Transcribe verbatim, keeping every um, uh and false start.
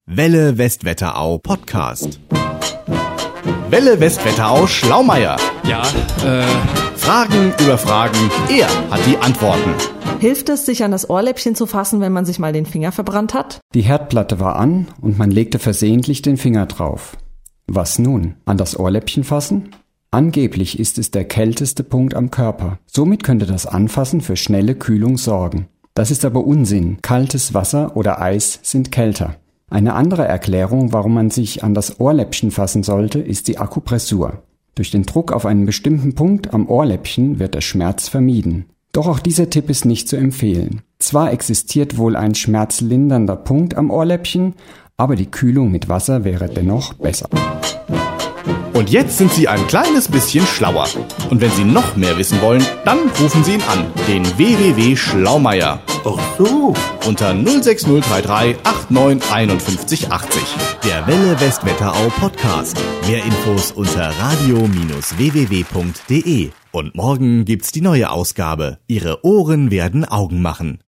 Welle Westwetterau Podcast. Welle Westwetterau Schlaumeier. Ja, äh... Fragen über Fragen, er hat die Antworten. Hilft es, sich an das Ohrläppchen zu fassen, wenn man sich mal den Finger verbrannt hat? Die Herdplatte war an und man legte versehentlich den Finger drauf. Was nun? An das Ohrläppchen fassen? Angeblich ist es der kälteste Punkt am Körper. Somit könnte das Anfassen für schnelle Kühlung sorgen. Das ist aber Unsinn. Kaltes Wasser oder Eis sind kälter. Eine andere Erklärung, warum man sich an das Ohrläppchen fassen sollte, ist die Akupressur. Durch den Druck auf einen bestimmten Punkt am Ohrläppchen wird der Schmerz vermieden. Doch auch dieser Tipp ist nicht zu empfehlen. Zwar existiert wohl ein schmerzlindernder Punkt am Ohrläppchen, aber die Kühlung mit Wasser wäre dennoch besser. Und jetzt sind Sie ein kleines bisschen schlauer. Und wenn Sie noch mehr wissen wollen, dann rufen Sie ihn an, den w w w punkt schlaumeier. Ach so. Unter null sechs null drei drei acht neun fünf eins acht null. Der Welle Westwetterau Podcast. Mehr Infos unter radio Bindestrich w w w punkt d e. Und morgen gibt's die neue Ausgabe. Ihre Ohren werden Augen machen.